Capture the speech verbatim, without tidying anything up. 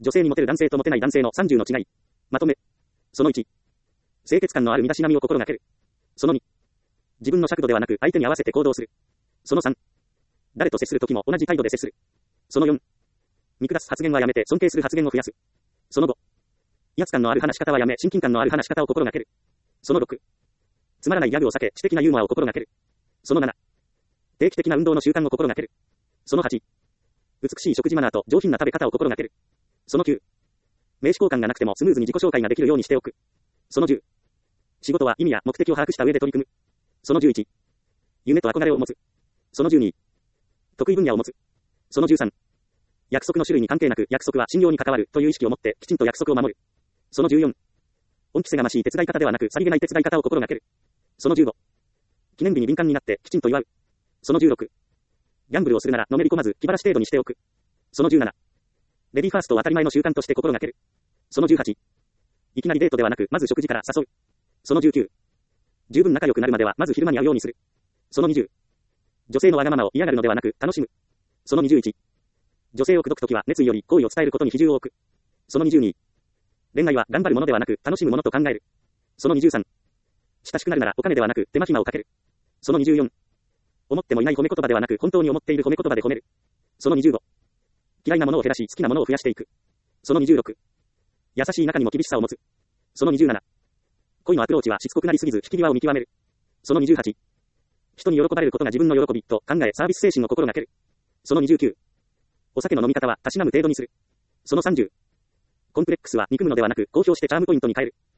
女性にモテる男性とモテない男性のさんじゅうの違い。まとめ。そのいち。清潔感のある身だしなみを心がける。そのに。自分の尺度ではなく相手に合わせて行動する。そのさん。誰と接するときも同じ態度で接する。そのよん。見下す発言はやめて尊敬する発言を増やす。そのご。威圧感のある話し方はやめ親近感のある話し方を心がける。そのろく。つまらないギャグを避け知的なユーモアを心がける。そのなな。定期的な運動の習慣を心がける。そのはち。美しい食事マナーと上品な食べ方を心がける。そのきゅう。名刺交換がなくてもスムーズに自己紹介ができるようにしておく。そのじゅう。仕事は意味や目的を把握した上で取り組む。そのじゅういち。夢と憧れを持つ。そのじゅうに。得意分野を持つ。そのじゅうさん。約束の種類に関係なく約束は信用に関わるという意識を持ってきちんと約束を守る。そのじゅうよん。恩着せがましい手伝い方ではなくさりげない手伝い方を心がける。そのじゅうご。記念日に敏感になってきちんと祝う。そのじゅうろく。ギャンブルをするならのめり込まず気晴らし程度にしておく。そのじゅうなな。レディーファーストを当たり前の習慣として心がける。そのじゅうはち。いきなりデートではなくまず食事から誘う。そのじゅうきゅう。十分仲良くなるまではまず昼間に会うようにする。そのにじゅう。女性のわがままを嫌がるのではなく楽しむ。そのにじゅういち。女性を口説くときは熱意より好意を伝えることに比重を置く。そのにじゅうに。恋愛は頑張るものではなく楽しむものと考える。そのにじゅうさん。親しくなるならお金ではなく手間暇をかける。そのにじゅうよん。思ってもいない褒め言葉ではなく本当に思っている褒め言葉で褒める。そのにじゅうご。嫌いなものを減らし好きなものを増やしていく。そのにじゅうろく。優しい中にも厳しさを持つ。そのにじゅうなな。恋のアプローチはしつこくなりすぎず引き際を見極める。そのにじゅうはち。人に喜ばれることが自分の喜びと考えサービス精神を心がける。そのにじゅうきゅう。お酒の飲み方はたしなむ程度にする。そのさんじゅう。コンプレックスは憎むのではなく公表してチャームポイントに変える。